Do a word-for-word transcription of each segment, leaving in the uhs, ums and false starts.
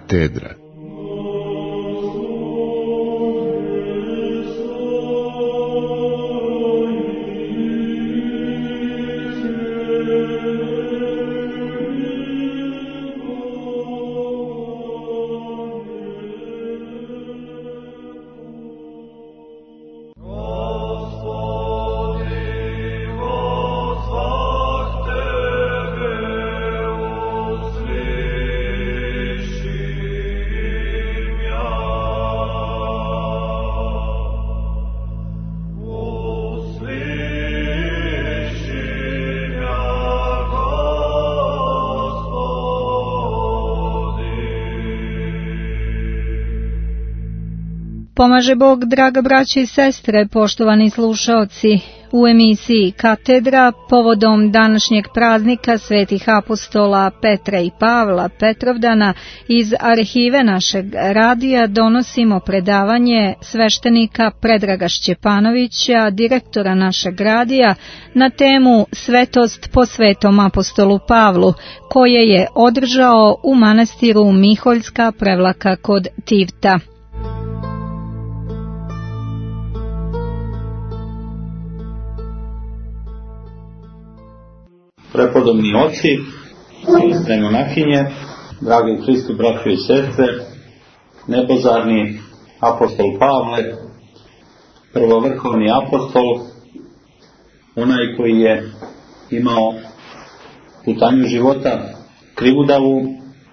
Katedra. Pomaže Bog, draga braće i sestre, poštovani slušaoci. U emisiji Katedra povodom današnjeg praznika svetih apostola Petra i Pavla Petrovdana iz arhive našeg radija donosimo predavanje sveštenika Predraga Šćepanovića, direktora našeg radija, na temu Svetost po svetom apostolu Pavlu, koje je održao u manastiru Miholjska Prevlaka kod Tivta. Prepodobni oci, sestre monahinje, dragi u Hristu braćo i sestre, nebozarni apostol Pavle, prvovrhovni apostol, onaj koji je imao putanju života krivudavu,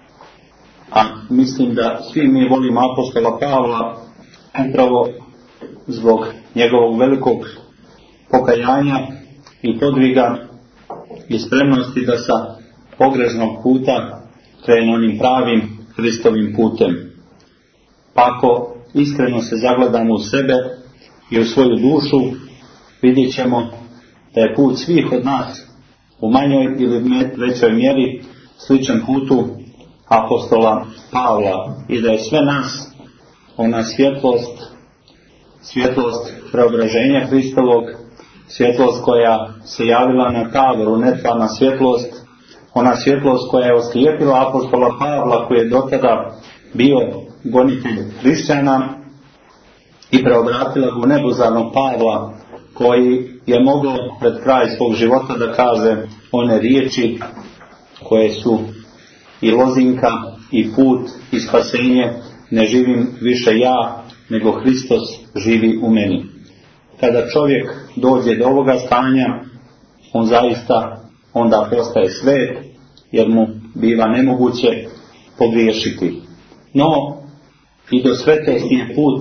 a mislim da svi mi volimo apostola Pavla upravo zbog njegovog velikog pokajanja i podviga i spremnosti da sa pogrešnog puta krene onim pravim Hristovim putem. Pa ako iskreno se zagledamo u sebe i u svoju dušu, vidjet ćemo da je put svih od nas u manjoj ili većoj mjeri sličan putu apostola Pavla i da je sve nas ona svjetlost, svjetlost preobraženja Hristovog, svjetlost koja se javila na Tavoru, netvana svjetlost, ona svjetlost koja je oslijepila apostola Pavla, koji je dotada bio gonitelj hrišćana, i preobratila ga u nebozarnog Pavla, koji je mogao pred kraj svog života da kaže one riječi koje su i lozinka i put i spasenje: ne živim više ja, nego Hristos živi u meni. Kada čovjek dođe do ovoga stanja, on zaista onda postaje svet, jer mu biva nemoguće pogriješiti. No, i do svetosti je put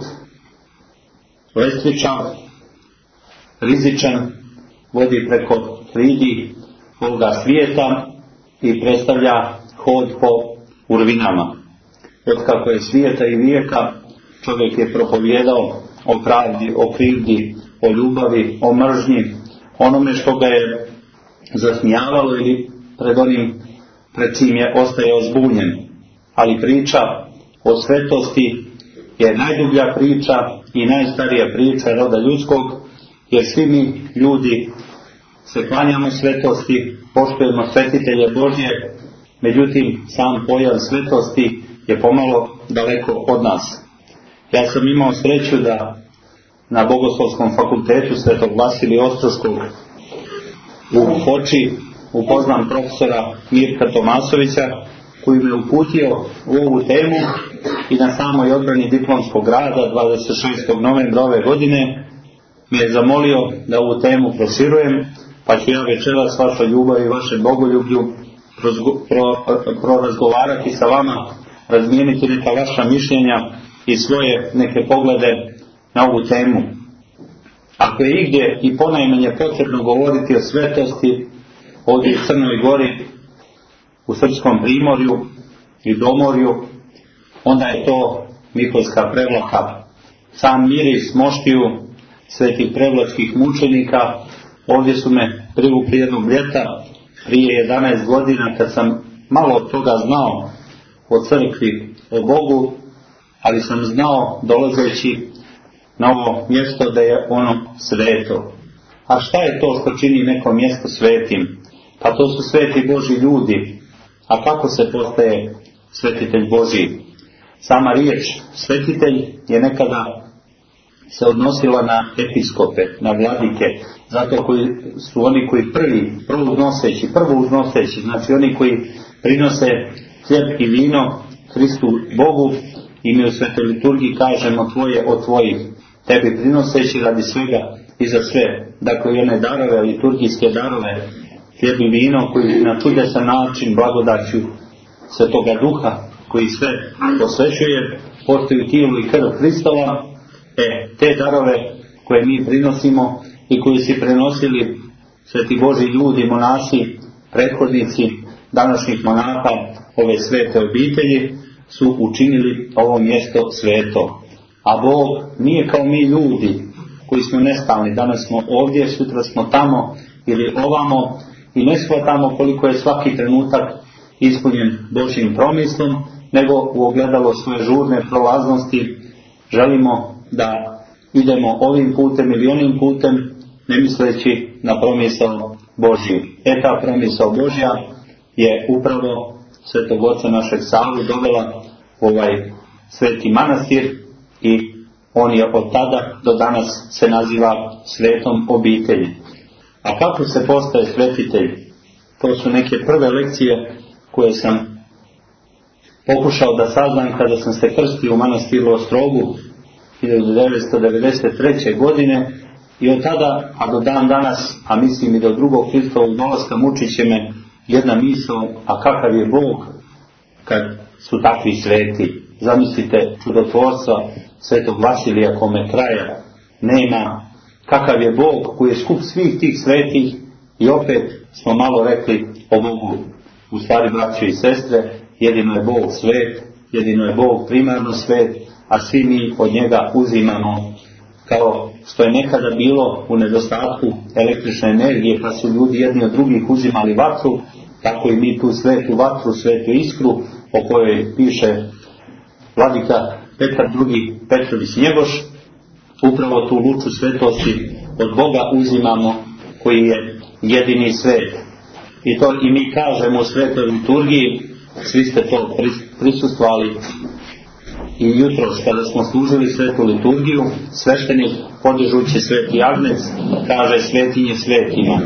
lestvičan, rizičan, vodi preko ridi ovoga svijeta i predstavlja hod po urvinama. Otkako je svijeta i vijeka, čovjek je propovijedao o pravdi, o krivdi, o ljubavi, o mržnji, onome što ga je zasmijavalo ili pred onim pred čim je ostajao zbunjen. Ali priča o svetosti je najdublja priča i najstarija priča roda ljudskog, jer svi mi ljudi se klanjamo svetosti, poštujemo svetitelje Božje, međutim sam pojam svetosti je pomalo daleko od nas. Ja sam imao sreću da na Bogoslovskom fakultetu Svetog Vasilija Ostroškog u Foči upoznam profesora Mirka Tomasovića, koji me uputio u ovu temu i na samoj odbrani diplomskog rada dvadeset šestog novembra ove godine mi je zamolio da ovu temu proširujem, pa ću ja večeras vašoj ljubavi i vašem bogoljublju prorazgovarati pro, pro sa vama, razmijeniti neka vaša mišljenja i svoje neke poglede na ovu temu. Ako je igdje i ponajmanje potrebno govoriti o svetosti, ovdje u Crnoj Gori, u Srpskom primorju i Domorju, onda je to Miholjska Prevlaka. Sam miris moštiju svetih prevlačkih mučenika ovdje su me privukli jednog ljeta prije jedanaest godina, kad sam malo od toga znao o crkvi, o Bogu, ali sam znao dolazeći na ovo mjesto da je ono sveto. A šta je to što čini neko mjesto svetim? Pa to su sveti Božji ljudi. A kako se postaje svetitelj Božji? Sama riječ svetitelj je nekada se odnosila na episkope, na vladike, zato koji su oni koji prvi, prvo uznoseći, prvo uznoseći, znači oni koji prinose hljeb i vino Hristu Bogu, i mi u svetoj liturgiji kažemo tvoje od tvojih, tebi prinoseći radi svega i za sve. Dakle, one darove, liturgijske darove, hljeb i vino koji na čudesan način blagodaću Svetoga Duha, koji sve posvećuje, postaju tijelo i krv Hristova. E, te darove koje mi prinosimo i koji su prenosili sveti Božji ljudi, monasi, prethodnici današnjih monaha ove svete obitelji, su učinili ovo mjesto sveto. A Bog nije kao mi ljudi koji smo nestalni. Danas smo ovdje, sutra smo tamo ili ovamo i ne shvatamo koliko je svaki trenutak ispunjen Božjim promislom, nego u ogledalo svoje žurne prolaznosti želimo da idemo ovim putem ili onim putem, ne misleći na promisao Božju. E ta promisao Božja je upravo Svetog Oca našeg Savu dovela u ovaj sveti manastir i on je od tada do danas se naziva svetom obitelji. A kako se postaje svetitelj? To su neke prve lekcije koje sam pokušao da saznam kada sam se krstio u manastiru Ostrogu hiljadu devetsto devedeset treće. godine i od tada, a do dan danas, a mislim i do drugog Hristovog dolaska, mučit će me jedna misao, a kakav je Bog kad su takvi sveti. Zamislite čudotvorstva svetog Vasilija kome kraja nema, kakav je Bog koji je skup svih tih svetih. I opet smo malo rekli o Bogu. U stvari, braćo i sestre, jedino je Bog svet, jedino je Bog primarno svet, a svi mi od njega uzimamo, kao što je nekada bilo u nedostatku električne energije, pa su ljudi jedni od drugih uzimali vatru, tako i mi tu svetu vatru, svetu iskru, o kojoj piše vladika Petar drugi Petrović Njegoš, upravo tu luču svetosti od Boga uzimamo, koji je jedini svet. I to i mi kažemo u svetoj liturgiji, svi ste to prisustvovali i jutros kada smo služili svetu liturgiju, sveštenik podižući sveti agnec kaže svetinje svetima.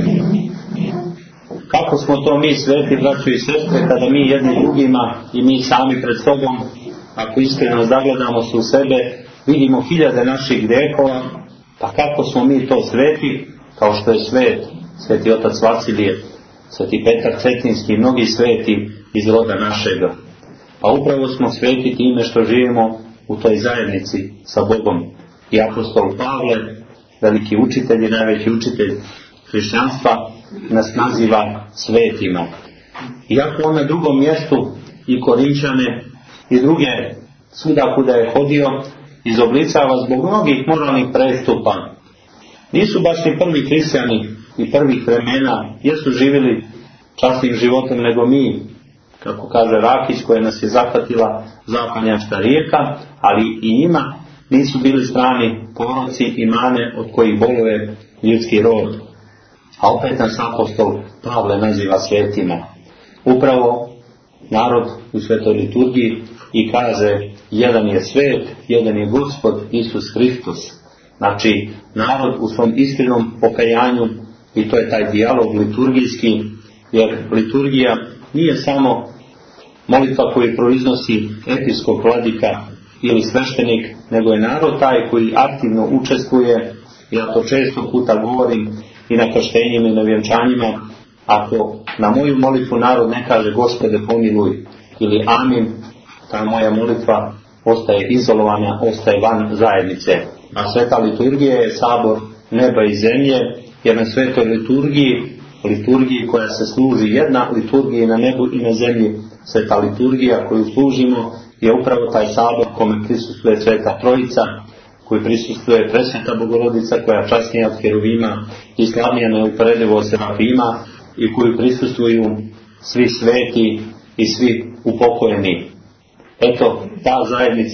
Kako smo to mi sveti, braćo i sestre, kada mi jedni drugima i mi sami pred sobom, ako iskreno zagledamo se u sebe, vidimo hiljade naših grehova, pa kako smo mi to sveti, kao što je svet sveti otac Vasilije, sveti Petar Cetinski i mnogi sveti iz roda našega. Pa upravo smo sveti time što živimo u toj zajednici sa Bogom. I apostol Pavle, veliki učitelj i najveći učitelj hrišćanstva, nas naziva svetima. Iako on na drugom mjestu i Korinčane i druge svuda kuda je hodio izoblicava zbog mnogih moralnih prestupa. Nisu baš ni prvi hrišćani i prvih vremena jesu živjeli časnim životom nego mi, kako kaže Rakić, koja nas je zahvatila zapanjačka rijeka, ali i ima nisu bili strani poroci i mane od kojih boluje ljudski rod. A opet nas apostol Pavle naziva svetima. Upravo narod u svetoj liturgiji i kaže jedan je svet, jedan je Gospod Isus Hristos. Znači narod u svom iskrenom pokajanju, i to je taj dijalog liturgijski, jer liturgija nije samo molitva koju proiznosi episkop, vladika ili sveštenik, nego je narod taj koji aktivno učestvuje. Ja to često puta govorim i na krštenjima i na vjenčanjima. Ako na moju molitvu narod ne kaže Gospode pomiluj ili amin, ta moja molitva ostaje izolovana, ostaje van zajednice. A sveta liturgija je sabor neba i zemlje, jer na svetoj liturgiji, liturgiji koja se služi jedna liturgija na nebu i na zemlji, sveta liturgija koju služimo je upravo taj sabor kome prisustuje Sveta Trojica, koji prisustuje Presveta Bogorodica koja časnija od Heruvima i slavnija neuporedivo od Serafima, i koju prisustvuju svi sveti i svi upokojeni. Eto, ta zajednica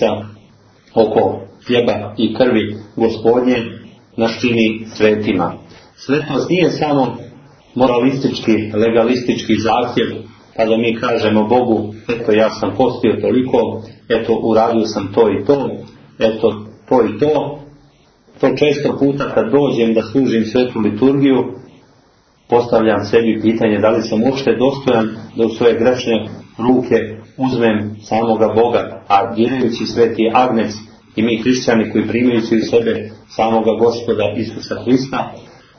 oko hljeba i krvi Gospodnje nas čini svetima. Svetost nije samo moralistički, legalistički zahtjev, pa da mi kažemo Bogu, eto ja sam postio toliko, eto uradio sam to i to, eto to i to. To često puta kad dođem da služim svetu liturgiju, postavljam sebi pitanje da li sam uopšte dostojan da u svoje grešne ruke uzmem samoga Boga, a dirajući sveti agnec i mi hrišćani koji primajući u sebe samoga Gospoda Isusa Hrista,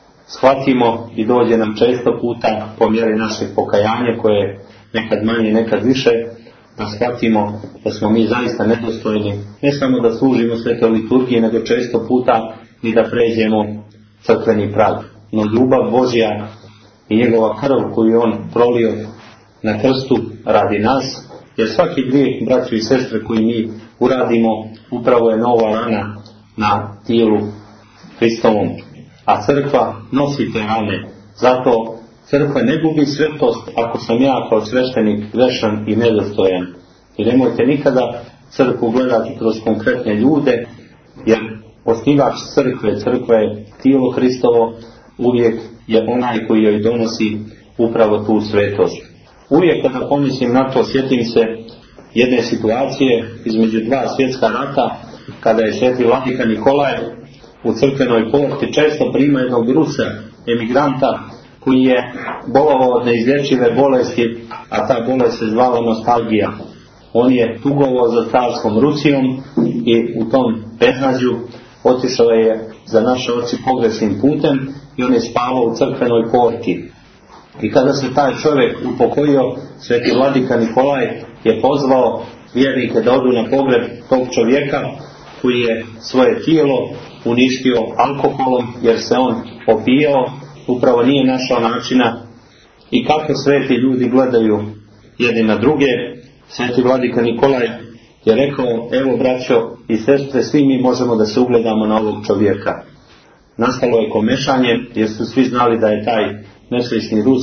shvatimo i dođe nam često puta po mjeri našeg pokajanja koje je nekad manje, nekad više, da shvatimo da smo mi zaista nedostojni, ne samo da služimo svetoj liturgiji, nego često puta i da pređemo crkveni prag. No ljubav Božja i njegova krv koju je on prolio na krstu radi nas, jer svaki grijeh, braćo i sestre, koji mi uradimo, upravo je nova rana na tijelu Hristovom. A crkva nosi te rane. Zato crkva ne gubi svetost ako sam ja kao sveštenik grešan i nedostojan. I nemojte nikada crkvu gledati kroz konkretne ljude, jer osnivač crkve, crkva je tijelo Hristovo, uvijek je onaj koji joj donosi upravo tu svetost. Uvijek kada pomislim na to, sjetim se jedne situacije između dva svjetska rata, kada je sveti vladika Nikolaj u crkvenoj porti često prima jednog Rusa, emigranta, koji je bolovao od neizlječive bolesti, a ta bolest se zvala nostalgija. On je tugovao za carskom Rusijom i u tom beznađu otišao je za naše oči pogrešnim putem i on je spavao u crkvenoj porti. I kada se taj čovjek upokojio, sveti vladika Nikolaj je pozvao vjernike da odu na pogreb tog čovjeka koji je svoje tijelo uništio alkoholom, jer se on opijao, upravo nije našao načina. I kako sveti ljudi gledaju jedni na druge, sveti vladika Nikolaj je rekao: evo braćo i sestre, svi mi možemo da se ugledamo na ovog čovjeka. Nastalo je komešanje, jer su svi znali da je taj nesrećni Rus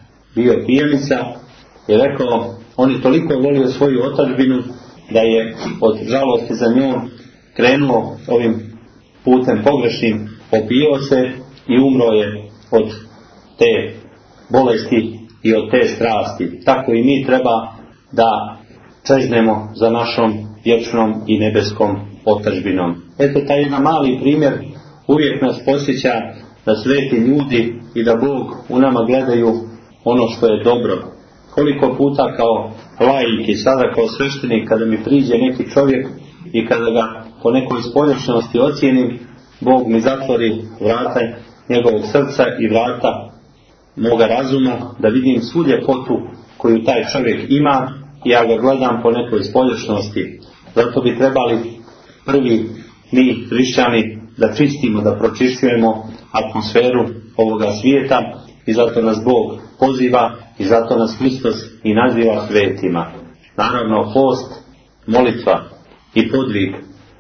bio pijanica, i rekao: on je toliko volio svoju otadžbinu da je od žalosti za njom krenuo ovim putem pogrešnim, opio se i umro je od te bolesti i od te strasti. Tako i mi treba da čeznemo za našom vječnom i nebeskom otadžbinom. Eto, taj jedan mali primjer uvijek nas posjeća da sveti ljudi i da Bog u nama gledaju ono što je dobro. Koliko puta kao laik i sada kao sveštenik, kada mi priđe neki čovjek i kada ga po nekoj spoljašnjosti ocijenim, Bog mi zatvori vrata njegovog srca i vrata moga razuma, da vidim svu ljepotu koju taj čovjek ima i ja ga gledam po nekoj spoljašnjosti. Zato bi trebali prvi mi hrišćani da čistimo, da pročišćujemo atmosferu ovoga svijeta, i zato nas Bog poziva i zato nas Hristos i naziva svetima. Naravno, post, molitva i podvig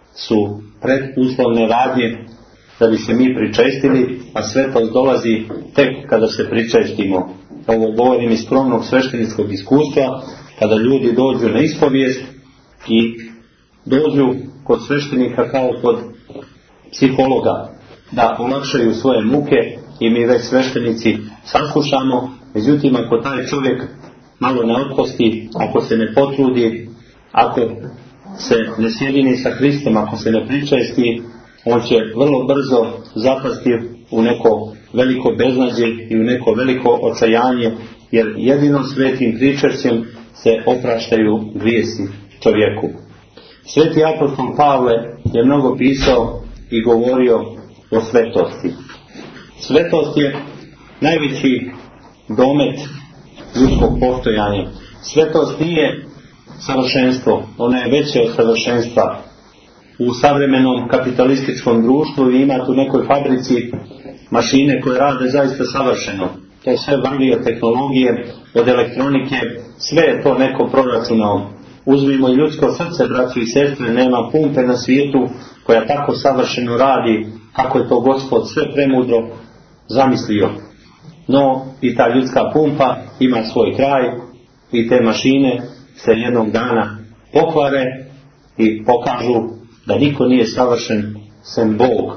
su preduslovne radnje da bi se mi pričestili, a svetost dolazi tek kada se pričestimo. Ovo govorim iz skromnog svešteničkog iskustva, kada ljudi dođu na ispovijest i dođu kod sveštenika kao kod psihologa da olakšaju svoje muke, i mi već sveštenici saslušamo. Međutim, ako taj čovjek malo ne otposti, ako se ne potrudi, ako se ne sjedini sa Hristom, ako se ne pričesti, on će vrlo brzo zapasti u neko veliko beznađe i u neko veliko očajanje, jer jedino svetim pričešćem se opraštaju grijesi čovjeku. Sveti apostol Pavle je mnogo pisao i govorio o svetosti. Svetost je najveći domet ljudskog postojanja. Svetost nije savršenstvo, ona je veće od savršenstva. U savremenom kapitalističkom društvu vi imate u nekoj fabrici mašine koje rade zaista savršeno. To je sve vrli od tehnologije, od elektronike, sve je to neko proračunao. Uzmimo i ljudsko srce, braćo i sestre, nema pumpe na svijetu koja tako savršeno radi kako je to Gospod sve premudro zamislio. No i ta ljudska pumpa ima svoj kraj i te mašine se jednog dana pokvare i pokažu da niko nije savršen sem Bog.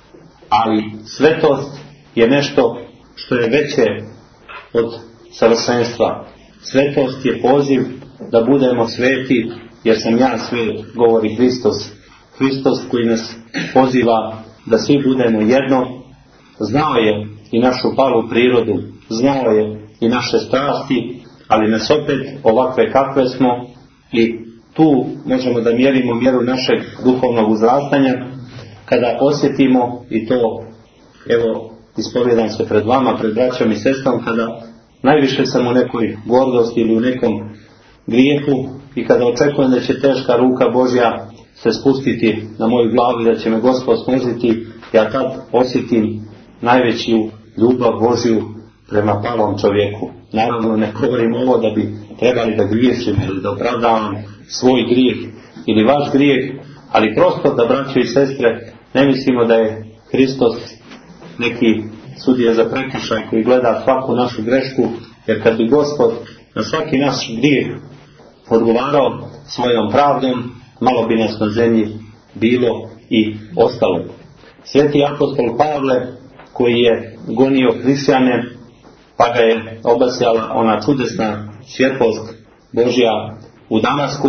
Ali svetost je nešto što je veće od savršenstva. Svetost je poziv da budemo sveti jer sam ja svet, govori Hristos. Hristos koji nas poziva da svi budemo jedno. Znao je i našu palu prirodu, znao je i naše strasti, ali nas opet ovakve kakve smo, i tu možemo da mjerimo mjeru našeg duhovnog uzrastanja kada osjetimo, i to evo ispovjedam se pred vama, pred braćom i sestrom, kada najviše sam u nekoj gordosti ili u nekom grijehu i kada očekujem da će teška ruka Božja se spustiti na moju glavu i da će me Gospod smuziti, ja tad osjetim najveću ljubav Božju prema palom čovjeku. Naravno ne govorim ovo da bi trebali da griješim ili da opravdavam svoj grijeh ili vaš grijeh, ali prosto da, braćo i sestre, ne mislimo da je Hristos neki sudija za prekršaj koji gleda svaku našu grešku, jer kad bi Gospod na svaki naš grijeh odgovarao svojom pravdom, malo bi nas na zemlji bilo i ostalo. Sveti apostol Pavle, koji je gonio hrišćane, pa ga je obasjala ona čudesna svjetlost Božja u Damasku,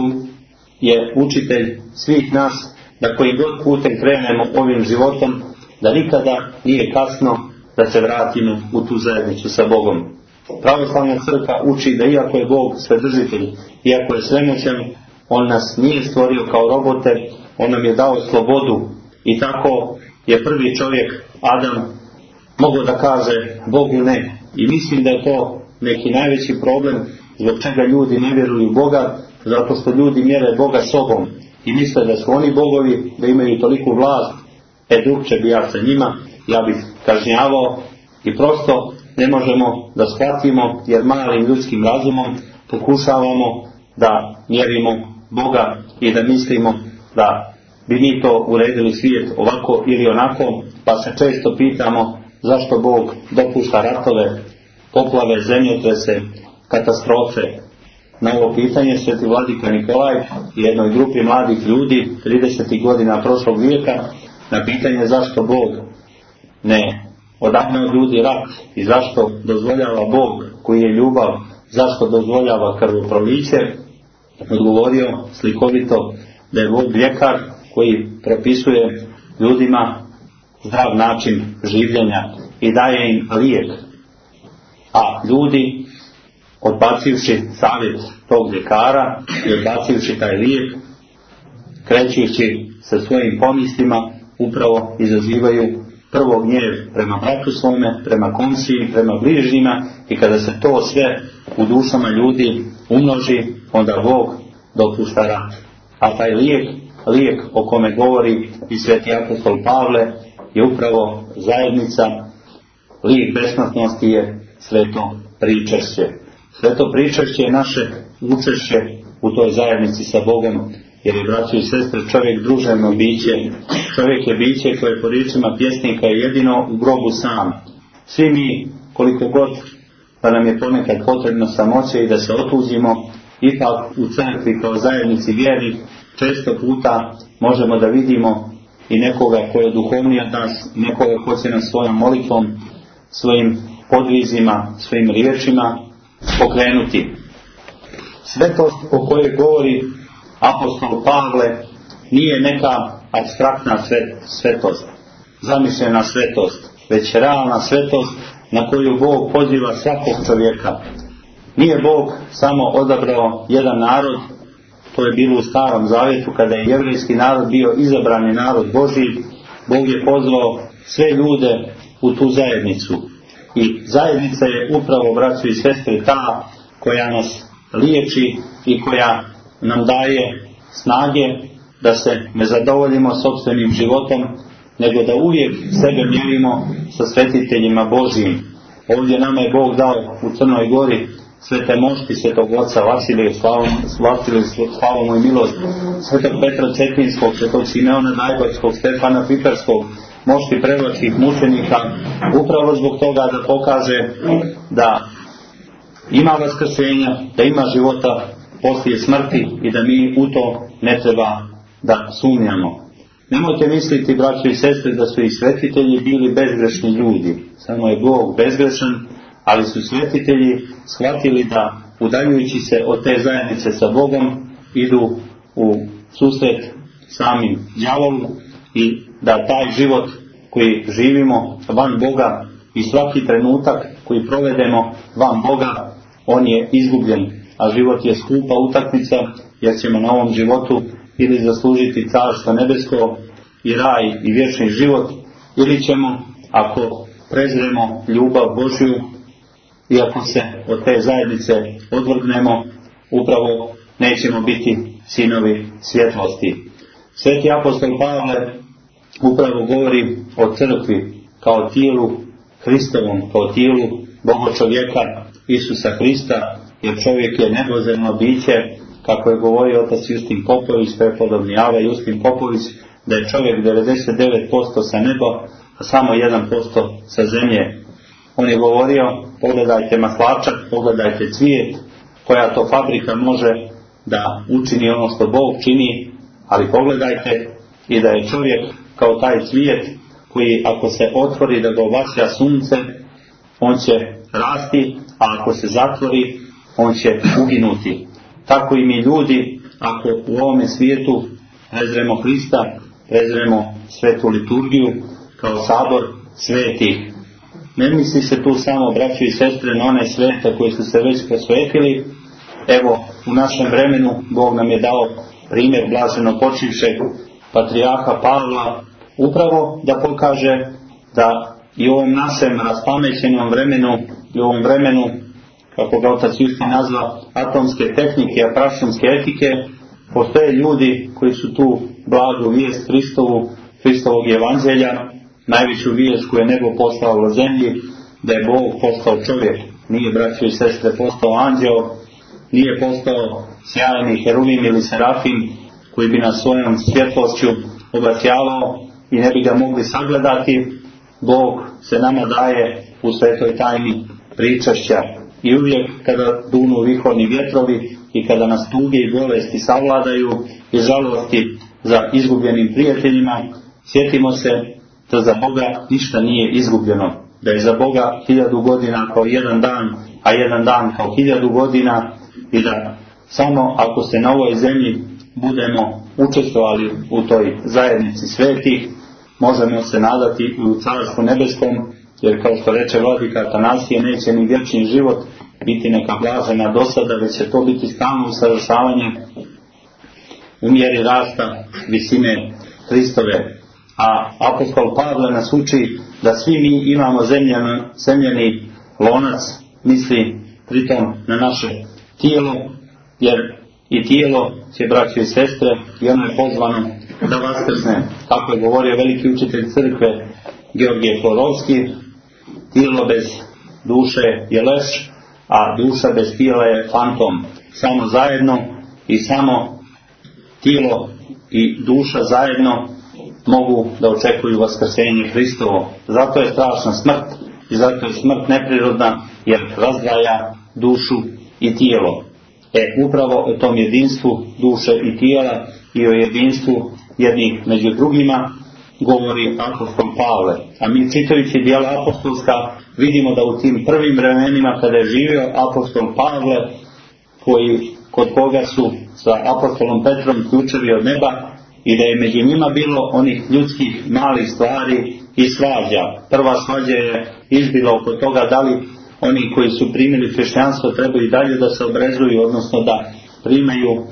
je učitelj svih nas da koji god putem krenemo ovim životom, da nikada nije kasno da se vratimo u tu zajednicu sa Bogom. Pravoslavna crkva uči da iako je Bog svedržitelj, iako je svemoćan, on nas nije stvorio kao robote, on nam je dao slobodu, i tako je prvi čovjek Adam mogao da kaže Bogu ne. I mislim da je to neki najveći problem zbog čega ljudi ne vjeruju Boga, zato što ljudi mjere Boga sobom i misle da su oni bogovi, da imaju toliku vlast. E drugče bi ja sa njima, ja bih kažnjavao, i prosto ne možemo da shvatimo, jer malim ljudskim razumom pokušavamo da mjerimo Boga i da mislimo da bi mi to uredili svijet ovako ili onako, pa se često pitamo zašto Bog dopušta ratove, poplave, zemljotrese, katastrofe. Na ovo pitanje sveti vladika Nikolaj i jednoj grupi mladih ljudi tridesetih godina prošlog vijeka, na pitanje zašto Bog ne odahne od ljudi rat i zašto dozvoljava Bog koji je ljubav, zašto dozvoljava krvoproliće, odgovorio slikovito da je Bog ljekar koji propisuje ljudima zdrav način življenja i daje im lijek, a ljudi, odbacivši savjet tog ljekara i odbacivši taj lijek, krećući sa svojim pomislima, upravo izazivaju prvo gnjev prema bratu svome, prema komšiji, prema bližnjima, i kada se to sve u dušama ljudi umnoži, onda Bog dopušta rat. A taj lijek, lijek o kome govori i sveti apostol Pavle, je upravo zajednica. Lijek besmrtnosti je sveto pričešće. Sveto pričešće je naše učešće u toj zajednici sa Bogom, jer je, braćo i sestre, čovjek druževno biće. Čovjek je biće koje po riječima pjesnika je jedino u grobu sam. Svi mi, koliko god da nam je ponekad potrebno samoće i da se otuđimo, ipak u crkvi kao zajednici vjernih često puta možemo da vidimo i nekoga koji je duhovniji od nas, nekoga ko će nas svojom molitvom, svojim podvizima, svojim riječima pokrenuti. Svetost o kojoj govori apostol Pavle nije neka apstraktna svetost, zamišljena svetost, već realna svetost na koju Bog poziva svakog čovjeka. Nije Bog samo odabrao jedan narod, to je bilo u Starom Zavjetu kada je jevrejski narod bio izabrani narod Božji. Bog je pozvao sve ljude u tu zajednicu. I zajednica je upravo, braćo i sestre, ta koja nas liječi i koja nam daje snage da se ne zadovoljimo sopstvenim životom, nego da uvijek sebe mjerimo sa svetiteljima Božjim. Ovdje nama je Bog dao u Crnoj Gori svete mošti svetog oca Vasilije, slavu mu i milost, svetog Petra Cetinskog, svetog Simeona Najgorskog, Stefana Piperskog, mošti proročkih mučenika, upravo zbog toga da pokaže da ima vaskrsenja, da ima života poslije smrti i da mi u to ne treba da sumnjamo. Nemojte misliti, braćo i sestre, da su i svetitelji bili bezgrešni ljudi. Samo je Bog bezgrešan, ali su svetitelji shvatili da, udaljujući se od te zajednice sa Bogom, idu u susret samim đavolu i da taj život koji živimo van Boga i svaki trenutak koji provedemo van Boga, on je izgubljen, a život je skupa utakmica, jer ćemo na ovom životu ili zaslužiti carstvo nebesko i raj i vječni život, ili ćemo, ako prezremo ljubav Božju i ako se od te zajednice odvrgnemo, upravo nećemo biti sinovi svjetlosti. Sveti apostol Pavle upravo govori o crkvi kao tijelu Hristovom, kao tijelu Boga čovjeka Isusa Hrista, jer čovjek je nebozemno biće, kako je govorio otac Justin Popović, prepodobnjava Justin Popović, da je čovjek devedeset devet posto sa neba, a samo jedan posto sa zemlje. On je govorio, pogledajte maslačak, pogledajte cvijet, koja to fabrika može da učini ono što Bog čini, ali pogledajte i da je čovjek kao taj cvijet koji ako se otvori da ga obasja sunce, on će rasti, a ako se zatvori, on će uginuti. Tako i mi ljudi, ako u ovome svijetu prezremo Hrista, prezremo svetu liturgiju kao sabor svetih. Ne misli se tu samo, braćo i sestre, na one svete koji su se već posvetili. Evo, u našem vremenu Bog nam je dao primjer blaženo počivšeg patrijarha Pavla, upravo da pokaže da i u ovom našem raspamećenom vremenu, i u ovom vremenu, kako ga otac Justin nazva, atomske tehnike, prašumske etike, postoje ljudi koji su tu blagu vijest Hristovu, Hristovog evanđelja, najveću vijest koju je nebo poslao na zemlji, da je Bog postao čovjek. Nije, braćo i sestre, postao anđeo, nije postao sjajni heruvim ili serafim koji bi nas svojom svjetlošću obasjavao i ne bi ga mogli sagledati. Bog se nama daje u svetoj tajni pričašća i uvijek kada dunu vihodni vjetrovi i kada nas tuge i bolesti savladaju i žalosti za izgubljenim prijateljima, sjetimo se da za Boga ništa nije izgubljeno, da je za Boga hiljadu godina kao jedan dan, a jedan dan kao hiljadu godina, i da samo ako se na ovoj zemlji budemo učestvovali u toj zajednici svetih, možemo se nadati u carstvu nebeskom, jer kao što reče vladika Atanasije, neće ni vječni život biti neka blažena dosada, već će to biti stalno usavršavanje u mjeri rasta visine Hristove. A apostol Pavle nas uči da svi mi imamo zemljani, zemljani lonac, misli pritom na naše tijelo, jer i tijelo će, braćo i sestre, i ono je pozvano da vaskrsne. Kako je govorio veliki učitelj crkve Georgije Florovski, tijelo bez duše je leš, a duša bez tijela je fantom. Samo zajedno i samo tijelo i duša zajedno mogu da očekuju vaskrsenje Hristovo. Zato je strašna smrt i zato je smrt neprirodna, jer razdvaja dušu i tijelo. E, upravo o tom jedinstvu duše i tijela i o jedinstvu jednih među drugima govori apostol Pavle. A mi, čitajući djela apostolska, vidimo da u tim prvim vremenima kada je živio apostol Pavle, koji, kod koga su sa apostolom Petrom ključevi od neba, i da je među njima bilo onih ljudskih malih stvari i svađa. Prva svađa je izbila oko toga da li oni koji su primili hrišćanstvo trebaju dalje da se obrezuju, odnosno da primaju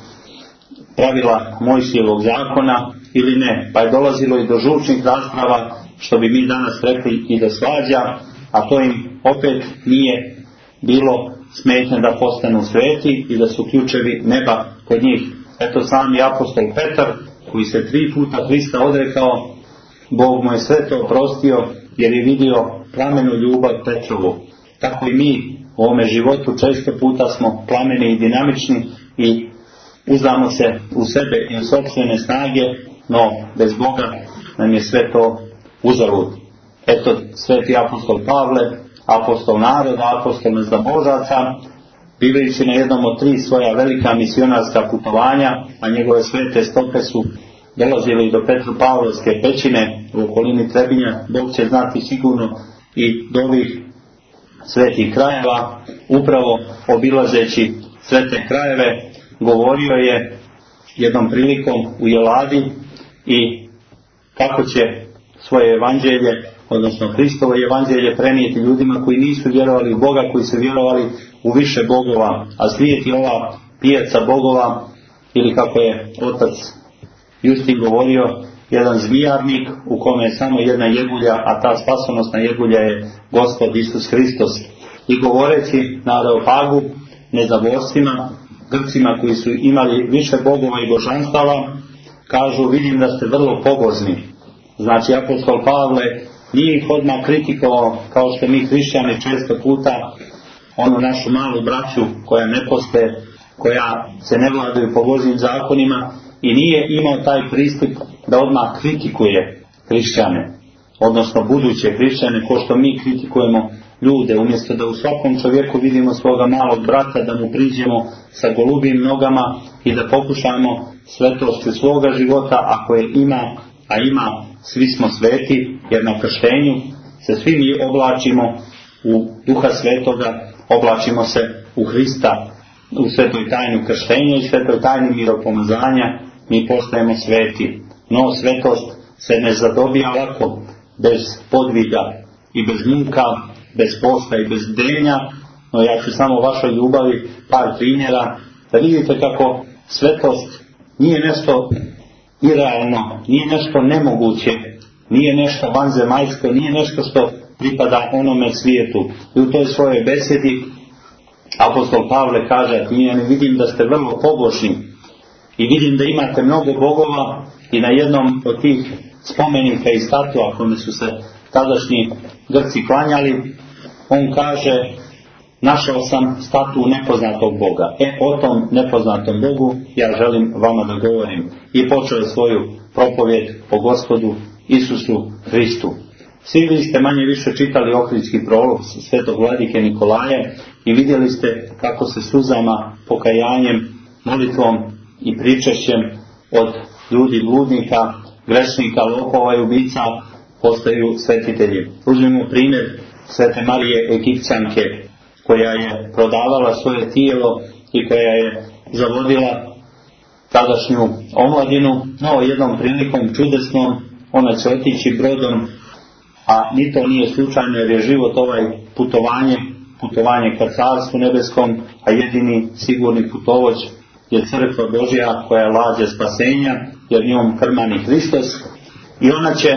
pravila Mojsijevog zakona ili ne. Pa je dolazilo i do žučnih rasprava, što bi mi danas rekli i do svađa, a to im opet nije bilo smetnje da postanu sveti i da su ključevi neba kod njih. Eto, sami apostol Petar, koji se tri puta Hrista odrekao, Bog mu je sve to oprostio jer je vidio plamenu ljubav Petrovu. Tako i mi u ovome životu često puta smo plameni i dinamični i uzdamo se u sebe i u sopstvene snage, no bez Boga nam je sve to uzalud. Eto, sveti apostol Pavle, apostol naroda, apostol nezdabožaca, bivajući na jednom od tri svoja velika misionarska putovanja, a njegove svete stope su dolazili do Petropavlovske pećine u okolini Trebinja, Bog će znati sigurno i do ovih svetih krajeva, upravo obilazeći sve te krajeve, govorio je jednom prilikom u Jeladi i kako će svoje evanđelje, odnosno Hristovo evanđelje prenijeti ljudima koji nisu vjerovali u Boga, koji su vjerovali u više bogova, a svijet je ova pijaca bogova, ili kako je otac Justin govorio, jedan zmijarnik u kome je samo jedna jegulja, a ta spasonosna jegulja je Gospod Isus Hristos. I govoreći na Areopagu nezaborstvima, Grcima koji su imali više bogova i božanstava, kažu: vidim da ste vrlo pobožni. Znači, apostol Pavle nije ih odmah kritikovao kao što mi hrišćani često puta onu našu malu braću koja ne poste, koja se ne vladaju po Božjim zakonima, i nije imao taj pristup da odmah kritikuje hrišćane, odnosno buduće hrišćane, ko što mi kritikujemo ljude, umjesto da u svakom čovjeku vidimo svoga malog brata, da mu priđemo sa golubim nogama i da pokušamo svetošću svoga života, ako je ima, a ima, svi smo sveti, jer na krštenju se svi mi oblačimo u Duha Svetoga, oblačimo se u Hrista, u svetoj tajnu krštenja i svetoj tajni miropomazanja, mi postajemo sveti. No svetost se ne zadobija lako, bez podviga i bez muka, bez posta i bez denja. No ja ću samo vašoj ljubavi par primjera da vidite kako svetost nije nešto irealno, nije nešto nemoguće, nije nešto vanzemaljsko, nije nešto što pripada onome svijetu. I u toj svojoj besedi apostol Pavle kaže: ja ne vidim da ste vrlo pobožni i vidim da imate mnogo bogova. I na jednom od tih spomenika i statua kome su se tadašnji Grci klanjali, on kaže: našao sam statu nepoznatog Boga. E, o tom nepoznatom Bogu ja želim vama da govorim. I počeo je svoju propovjed o Gospodu Isusu Hristu. Svi vi ste manje više čitali Ohridski prolog svetog vladike Nikolaje i vidjeli ste kako se suzama, pokajanjem, molitvom i pričešćem od ljudi bludnika, grešnika, lopova i ubica postaju svetitelji. Uzmimo primjer svete Marije Egipćanke, koja je prodavala svoje tijelo i koja je zavodila tadašnju omladinu. No, jednom prilikom čudesnom ona će otići brodom, a ni to nije slučajno, jer je život ovaj putovanje, putovanje ka Carstvu nebeskom, a jedini sigurni putovođ je crkva Božja koja je lađa spasenja, jer njom krmani Hristos. I ona će,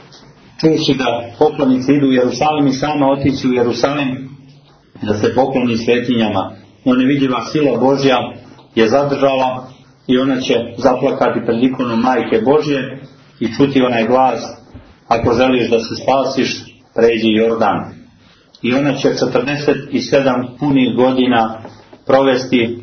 čuši da poklonici idu u Jerusalim, i sama otići u Jerusalim da se pokloni svetinjama. No, nevidljiva sila Božja je zadržala i ona će zaplakati pred ikonom Majke Božje i čuti onaj glas: ako želiš da se spasiš, pređi Jordan. I ona će četrdeset sedam punih godina provesti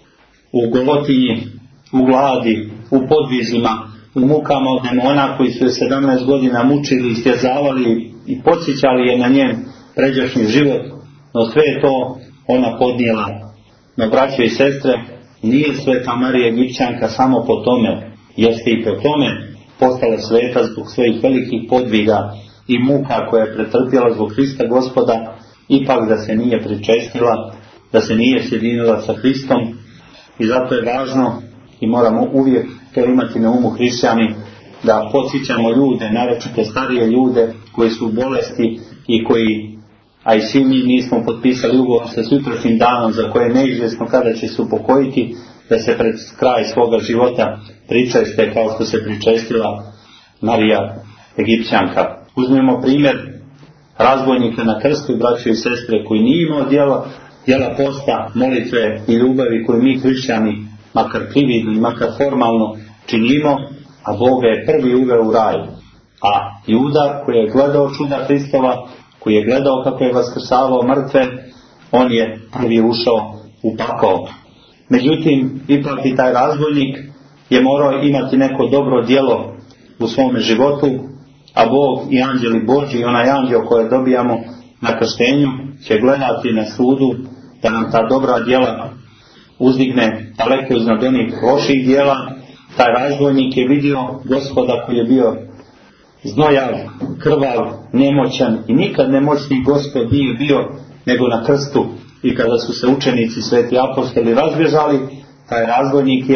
u golotinji, u gladi, u podvizima, u mukama od demona koji su je sedamnaest godina mučili, istjezavali i podsjećali je na njen pređašnji život. No sve je to ona podnijela. No, braćo i sestre, nije sveta Marija Egipćanka samo po tome, jeste i po tome postala sveta zbog svojih velikih podviga i muka koje je pretrpjela zbog Hrista Gospoda, ipak da se nije pričestila, da se nije sjedinila sa Hristom. I zato je važno i moramo uvijek to imati na umu, hrišćani, da podsjećamo ljude, naročito starije ljude koji su u bolesti i koji, a i svi mi nismo potpisali ugovor sa sutrašnjim danom za koje je neizvjesno kada će se upokojiti, da se pred kraj svoga života pričeste kao što se pričestila Marija Egipćanka. Uzmemo primjer razbojnika na krstu, braćo i sestre, koji nije imao djela, djela posta, molitve i ljubavi koju mi hrišćani, makar prividno i makar formalno činimo, a Boga je prvi uveo u raj. A Juda, koji je gledao čuda Hristova, koji je gledao kako je vaskrsavao mrtve, on je prvi ušao u pakao. Međutim, ipak i taj razbojnik je morao imati neko dobro djelo u svome životu, a Bog i anđeli Božji, onaj anđel koje dobijamo na krštenju, će gledati na sudu da nam ta dobra djela uzdigne daleko iznad onih loših djela. Taj razbojnik je vidio Gospoda koji je bio znojav, krvav, nemoćan, i nikad nemoćni Gospod nije bio nego na krstu. I kada su se učenici sveti apostoli razbježali, taj razbojnik je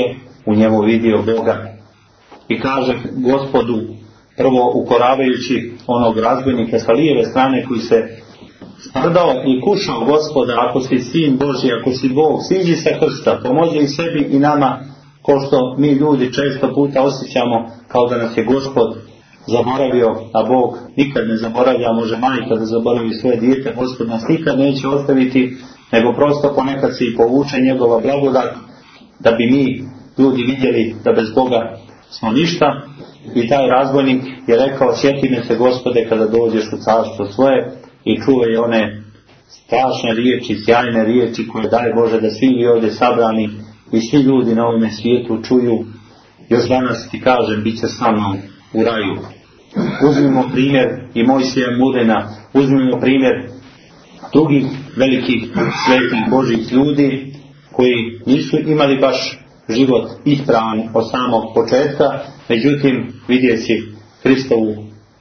u njemu vidio Boga. I kaže Gospodu, prvo ukoravajući onog razbojnika sa lijeve strane koji se sprdao i kušao Gospoda, ako si sin Božji, ako si Bog, siđi sa krsta, pomozi i sebi i nama, ko što mi ljudi često puta osjećamo kao da nas je Gospod zaboravio, a Bog nikad ne zaboravlja. Može majka da zaboravi svoje dijete, Gospod nas nikad neće ostaviti, nego prosto ponekad se i povuče njegova blagodat, da bi mi ljudi vidjeli da bez Boga smo ništa. I taj razbojnik je rekao, sjeti me se Gospode kada dođeš u carstvo svoje, i čuje je one strašne riječi, sjajne riječi koje daje Bože da svi vi ovdje sabrani i svi ljudi na ovome svijetu čuju. Još danas ti kažem, bit će sa mnom u raju. Uzmimo primjer i Mojsija Mudena, uzmimo primjer drugih velikih svetih Božih ljudi koji nisu imali baš život ispravan od samog početka, međutim vidjeti Hristovu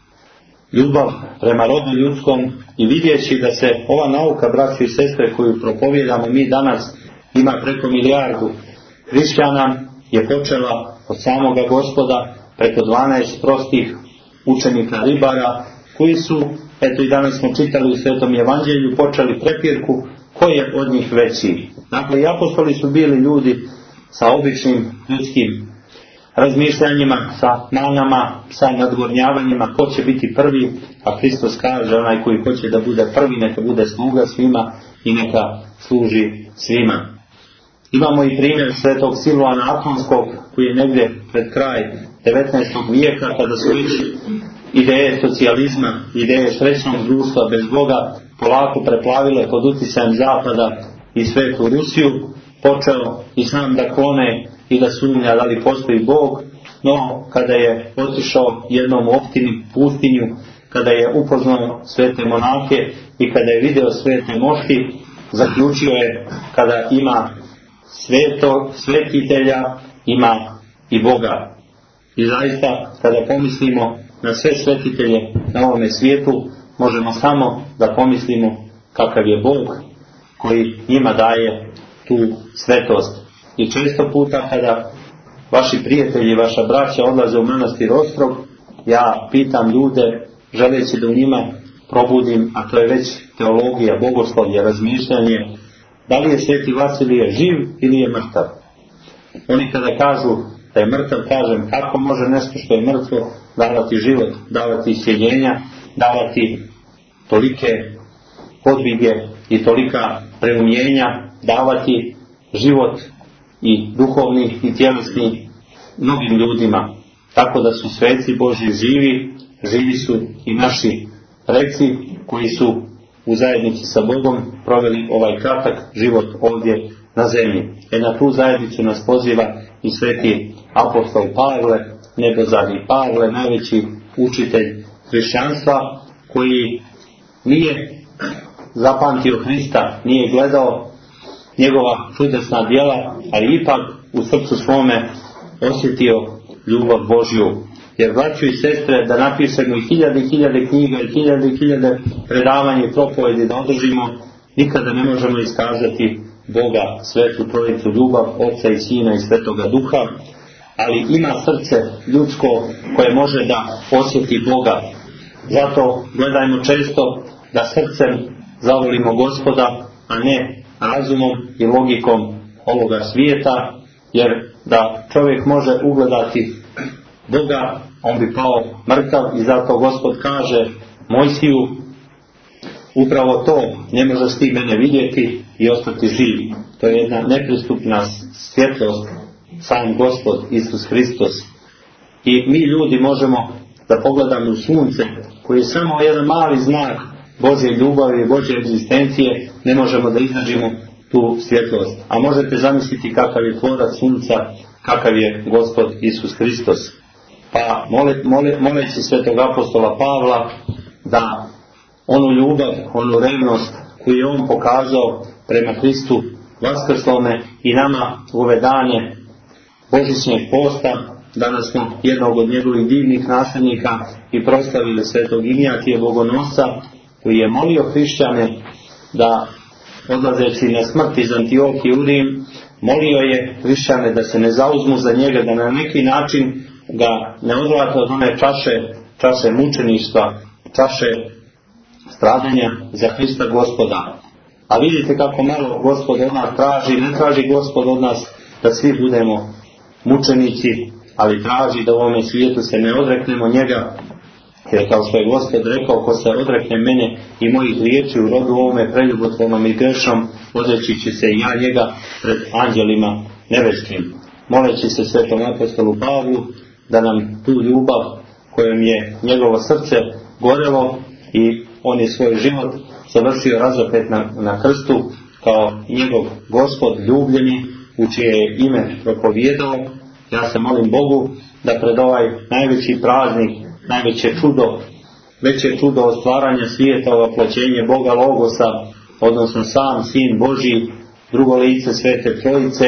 ljubav prema rodu ljudskom i vidjeći da se ova nauka, braćo i sestre, koju propovijedamo mi danas, ima preko milijardu hrišćana, je počela od samoga Gospoda preko dvanaest prostih učenika ribara koji su, eto i danas smo čitali u Svetom Evanđelju, počeli prepirku ko je od njih veći. Dakle, i apostoli su bili ljudi sa običnim ljudskim razmišljanjima, sa manama, sa nadgornjavanjima, ko će biti prvi, a Hristos kaže, onaj koji hoće da bude prvi, neka bude sluga svima i neka služi svima. Imamo i primjer svetog Silvana Atonskog, koji je negdje pred kraj devetnaestog vijeka, kada su već ideje socijalizma, ideje srećnog društva bez Boga polako preplavile pod utjecajem Zapada i svetu Rusiju, počeo i sam da klone i da sumnja da li postoji Bog, no kada je otišao jednom u Oftini pustinju, kada je upoznao svete monake i kada je video svete mošti, zaključio je, kada ima sveto, svetitelja, ima i Boga. I zaista, kada pomislimo na sve svetitelje na ovome svijetu, možemo samo da pomislimo kakav je Bog koji njima daje tu svetost. I često puta kada vaši prijatelji, vaša braća odlaze u manastir Ostrog, ja pitam ljude, želeći da u njima probudim, a to je već teologija, bogoslovlje, razmišljanje, da li je sveti Vasilije živ ili je mrtav. Oni kada kažu da je mrtav, kažem, kako može nešto što je mrtvo davati život, davati isjeljenja, davati tolike podvige i tolika preumljenja, davati život i duhovni i tjelesni mnogim ljudima. Tako da su sveci Božji živi, živi su i naši preci koji su u zajednici sa Bogom proveli ovaj kratak život ovdje na zemlji. E na tu zajednicu nas poziva i sveti apostol Pavle, nebozarni Pavle, najveći učitelj hrišćanstva, koji nije zapamtio Hrista, nije gledao njegova čudesna djela, ali ipak u srcu svome osjetio ljubav Božju. Jer, braćo i sestre, da napišemo i hiljade i hiljade knjiga i hiljade i hiljade predavanja i propovedi da održimo, nikada ne možemo iskazati Boga, svetu trojicu, ljubav, Otca i Sina i Svetoga Duha, ali ima srce ljudsko koje može da osjeti Boga. Zato gledajmo često da srcem zavolimo Gospoda, a ne razumom i logikom ovoga svijeta, jer da čovjek može ugledati Boga, on bi pao mrtav. I zato Gospod kaže Mojsiju, upravo to, ne možeš ti mene vidjeti i ostati živ. To je jedna nepristupna svjetlost, sam Gospod Isus Hristos. I mi ljudi možemo da pogledamo u sunce, koji je samo jedan mali znak Božje ljubavi i Božje egzistencije, ne možemo da iznađemo tu svjetlost. A možete zamisliti kakav je tvorac sunca, kakav je Gospod Isus Hristos. Pa mole, mole, moleći svetog apostola Pavla da onu ljubav, onu revnost koju je on pokazao prema Hristu vaskrslome i nama u ove dane božićnjeg posta, danas smo jednog od njegovih divnih nasljednika i proslavili svetog Ignjatija Bogonosca, koji je molio hrišćane da odlazeći na smrt iz Antiohije u Rim, molio je hrišćane da se ne zauzmu za njega, da na neki način ga ne odvrate od one čaše, čaše mučeništva, čaše stradanja za Hrista Gospoda. A vidite kako malo Gospod od nas traži, ne traži Gospod od nas da svi budemo mučenici, ali traži da u ovome svijetu se ne odreknemo njega, jer kao što je Gospod rekao, ko se odrekne mene i mojih riječi u rodu ovome preljubotvornom i grešnom, odreći će se i ja njega pred anđelima nebeskim. Moleći se svetom apostolu Pavlu da nam tu ljubav kojom je njegovo srce gorelo i on je svoj život završio razapet na, na krstu kao njegov Gospod ljubljeni u čije je ime propovijedao. Ja se molim Bogu da pred ovaj najveći praznik, najveće čudo, veće čudo od stvaranja svijeta, ovoploćenje Boga Logosa, odnosno sam Sin Božji, drugo lice Svete Trojice,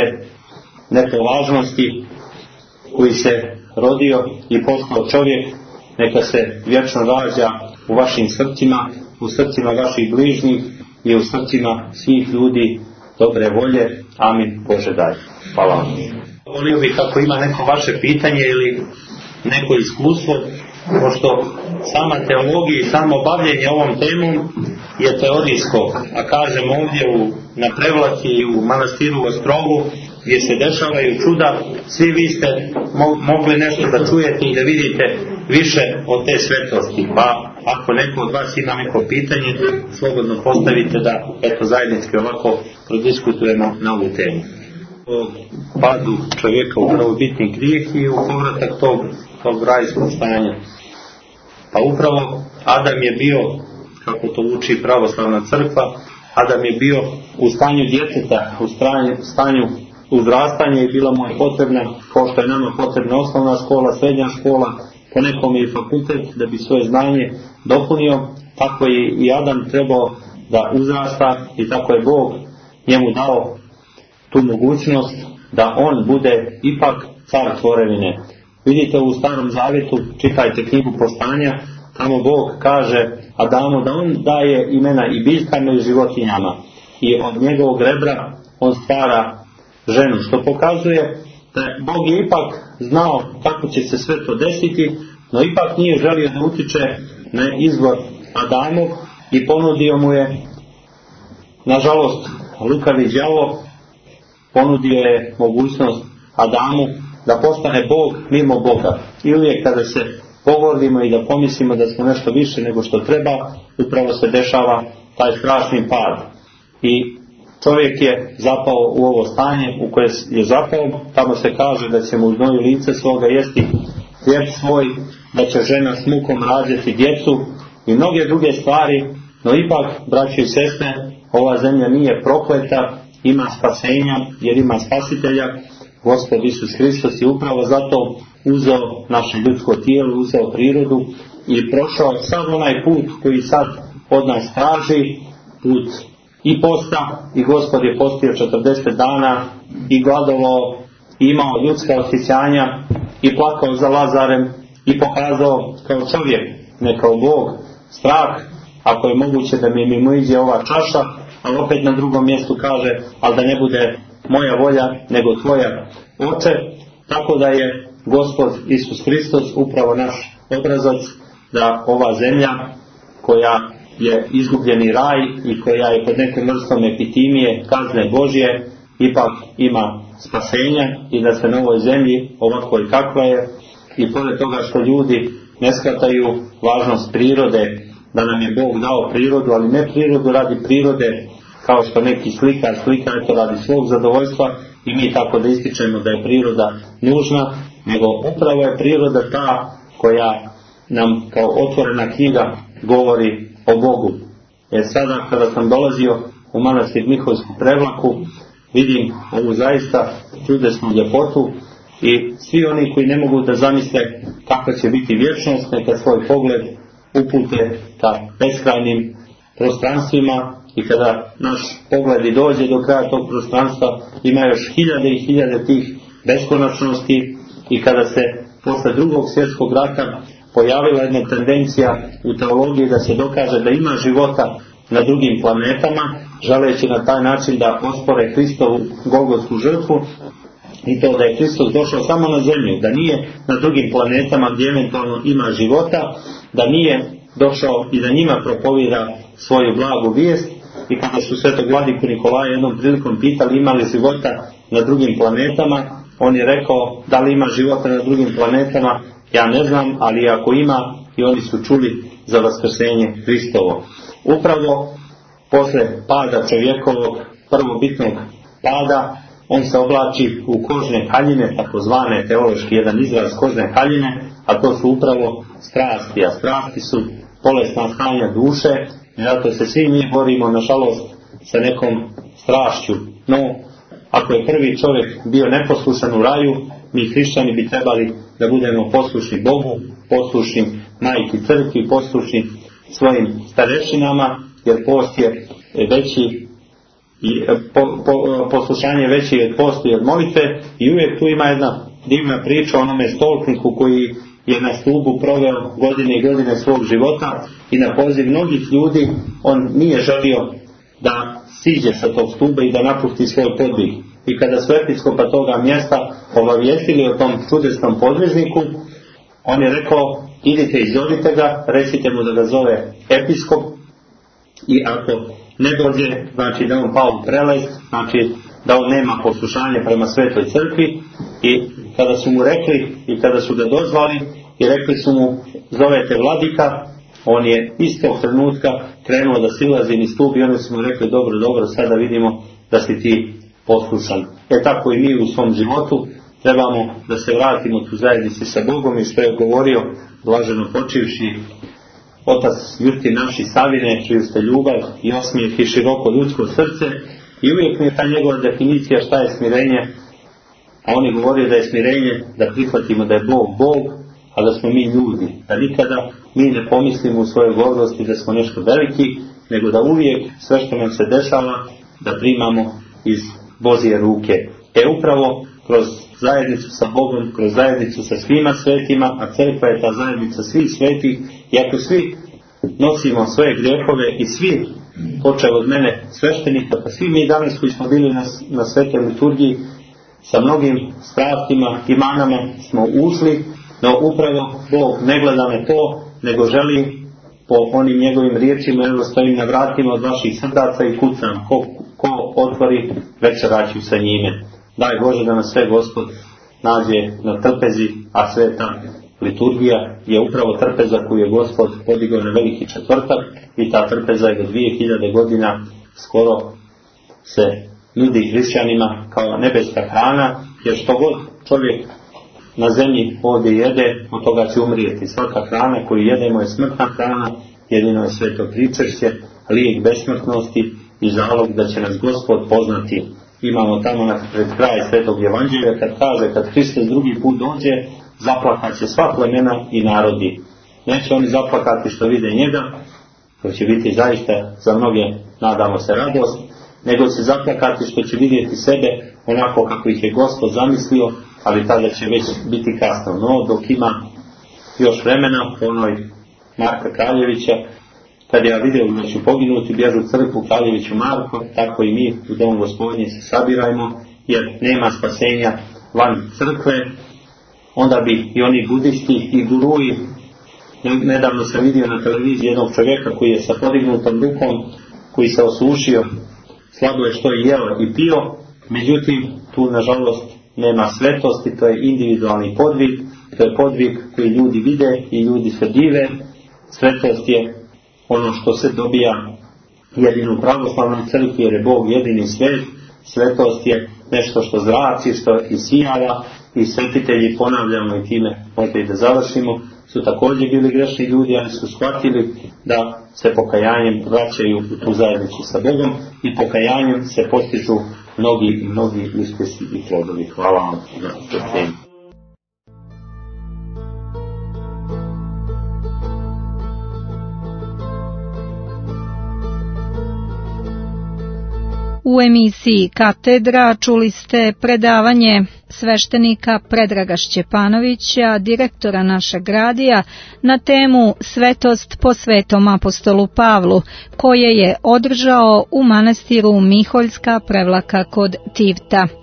nepovažnosti, koji se rodio i postao čovjek, neka se vječno rađa u vašim srcima, u srcima vaših bližnjih i u srcima svih ljudi dobre volje. Amin. Bože daj. Hvala vam. Volio bih kako ima neko vaše pitanje ili neko iskustvo, pošto sama teologija i samo bavljenje ovom temom je teorijsko, a kažem ovdje u, na Prevlaci i u manastiru u Ostrogu, gdje se dešavaju čuda, svi vi ste mo- mogli nešto da čujete i da vidite više od te svetlosti. Pa ako neko od vas ima neko pitanje, slobodno postavite da eto zajednički ovako prodiskutujemo na ovu temu. O padu čovjeka u prvobitni grijeh i u povratak tog, tog rajskog stanja. Pa upravo Adam je bio, kako to uči pravoslavna crkva, Adam je bio u stanju djeteta, u stanju, stanju uzrastanja i bila mu je potrebna, kao što je nama potrebna osnovna škola, srednja škola, po nekom i fakultet da bi svoje znanje dopunio, tako je i Adam trebao da uzrasta i tako je Bog njemu dao tu mogućnost da on bude ipak car tvorevine. Vidite u Starom Zavjetu, čitajte knjigu Postanja, tamo Bog kaže Adamu da on daje imena i biljkama i životinjama i od njegovog rebra on stvara ženu, što pokazuje da Bog je ipak znao kako će se sve to desiti, no ipak nije želio da utiče na izvor Adamu i ponudio mu je, nažalost, lukavi đavo ponudio je mogućnost Adamu da postane Bog mimo Boga. I uvijek kada se pogordimo i da pomislimo da smo nešto više nego što treba, upravo se dešava taj strašni pad. I čovjek je zapao u ovo stanje u koje je zapao, tamo se kaže da će mu u znoju lice svoga jesti hljeb svoj, da će žena s mukom rađati djecu i mnoge druge stvari, no ipak, braći i sestre, ova zemlja nije prokleta, ima spasenja jer ima spasitelja. Gospod Isus Hristos je upravo zato uzeo naše ljudsko tijelo, uzeo prirodu i prošao sav onaj put koji sad od nas traži, put i posta, i Gospod je postio četrdeset dana i gladovao, i imao ljudska osjećanja i plakao za Lazarem i pokazao kao čovjek, ne kao Bog, strah, ako je moguće da mi mimoiđe ova čaša, ali opet na drugom mjestu kaže, ali da ne bude moja volja, nego tvoja, Oče. Tako da je Gospod Isus Hristos upravo naš obrazac da ova zemlja koja je izgubljeni raj i koja je pod nekom vrstom epitimije, kazne Božje, ipak ima spasenja i da se na ovoj zemlji ovako i kakva je, i pored toga što ljudi ne shvataju važnost prirode, da nam je Bog dao prirodu, ali ne prirodu radi prirode, kao što neki slikar slika to radi svog zadovoljstva i mi tako da ističemo da je priroda nužna, nego upravo je priroda ta koja nam kao otvorena knjiga govori o Bogu. Jer sada kada sam dolazio u manastir Miholjsku Prevlaku, vidim ovu zaista čudesnu ljepotu i svi oni koji ne mogu da zamisle kakva će biti vječnost, neka svoj pogled upute ka beskrajnim prostranstvima i kada naš pogled i dođe do kraja tog prostranstva ima još hiljade i hiljade tih beskonačnosti i kada se posle drugog svjetskog rata pojavila jedna tendencija u teologiji da se dokaže da ima života na drugim planetama, želeći na taj način da ospore Hristovu golgotsku žrtvu i to da je Hristos došao samo na zemlju, da nije na drugim planetama gdje eventualno ima života, da nije došao i da njima propovjeda svoju blagu vijest. I kada su svetog vladiku Nikolaja jednom prilikom pitali ima li života na drugim planetama, on je rekao da li ima života na drugim planetama, ja ne znam, ali ako ima, i oni su čuli za vaskrsenje Hristovo. Upravo posle pada čovjekovog prvobitnog pada, on se oblači u kožne haljine, takozvane teološki jedan izraz kožne haljine, a to su upravo strasti, a strasti su bolesna stanja duše, i zato se svi mi borimo, nažalost, sa nekom strašću. No, ako je prvi čovjek bio neposlušan u raju, mi hrišćani bi trebali da budemo poslušni Bogu, poslušni majki crkvi, poslušni svojim starešinama, jer post je veći i po, po, poslušanje veći od posta i od molitve. I uvijek tu ima jedna divna priča o onome stolpniku koji je na stubu proveo godine i godine svog života i na poziv mnogih ljudi on nije želio da siđe sa tog stuba i da napusti svoj podvig. I kada su episkopa toga mjesta obavijestili o tom čudesnom podvižniku, on je rekao, idite i zovite ga, recite mu da ga zove episkop, i ako ne dođe, znači da on pao u prelaz, znači da on nema poslušanje prema svetoj crkvi. I kada su mu rekli i kada su ga dozvali i rekli su mu zovete vladika, on je istog trenutka krenuo da silazi niz stup i oni su mu rekli dobro, dobro, sada vidimo da si ti poslušan. E tako i mi u svom životu trebamo da se vratimo tu zajednici sa Bogom, i što je govorio blaženo počivši otac Jurtin naši Savine, čiju ste ljubav i osmijeh i široko ljudsko srce, i uvijek mi je ta njegova definicija šta je smirenje, a on je govorio da je smirenje da prihvatimo da je Bog Bog, a da smo mi ljudi, da nikada mi ne pomislimo u svojoj gordosti da smo nešto veliki, nego da uvijek sve što nam se dešava da primamo iz Božje ruke. E upravo kroz zajednicu sa Bogom, kroz zajednicu sa svima svetima, a crkva je ta zajednica svih svetih, i ako svi nosimo svoje grijehove i svi, počeo od mene sveštenika, pa svi mi danas koji smo bili na, na svetoj liturgiji sa mnogim strastima i manama smo ušli, no upravo Bog ne gleda na to, nego želi po onim njegovim riječima, evo stojim na vratima od vaših srdaca i kucam, ko, ko otvori, večeraću sa njime. Daj Bože da nas sve Gospod nađe na trpezi, a sveta liturgija je upravo trpeza koju je Gospod podigao na veliki četvrtak, i ta trpeza je do dvije hiljade godina skoro se nudi hrišćanima kao nebeska hrana, jer što god čovjek na zemlji ovdje jede, od toga će umrijeti. Svaka hrana koju jedemo je smrtna hrana, jedino je sveto pričešće, lijek besmrtnosti i zalog da će nas Gospod poznati. Imamo tamo na pred kraj svetog evanđelja kad kaže, kad Hristos drugi put dođe, zaplakat će sva plemena i narodi. Neće oni zaplakati što vide njega, to će biti zaista za mnoge, nadamo se, radost, nego će zaplakati što će vidjeti sebe onako kako ih je Gospod zamislio, ali tada će već biti kasno. No, dok ima još vremena, onoj Marka Kraljevića, kad ja vidio da ću poginuti, bježu u crkvu Kraljeviću Marko, tako i mi u Dom Gospodnji se sabirajmo, jer nema spasenja van crkve. Onda bi i oni budisti i guruji, nedavno sam vidio na televiziji jednog čovjeka koji je sa podignutom rukom, koji se osušio, slabo je što je jeo i pio, međutim tu nažalost nema svetosti, to je individualni podvig, to je podvig koji ljudi vide i ljudi se dive. Svetost je ono što se dobija jedino u pravoslavnoj crkvi, jer je Bog jedini svet. Svetost je nešto što zrači, što isijava, i svetitelji, ponavljamo i time možda i da završimo, su također bili grešni ljudi, ali su shvatili da se pokajanjem vraćaju u tu zajednicu sa Bogom, i pokajanjem se postižu mnogi, mnogi uspjesi i plodovi. Hvala vam na strpljenju. U emisiji Katedra čuli ste predavanje sveštenika Predraga Šćepanovića, direktora našeg radija, na temu Svetost po svetom apostolu Pavlu, koje je održao u manastiru Miholjska Prevlaka kod Tivta.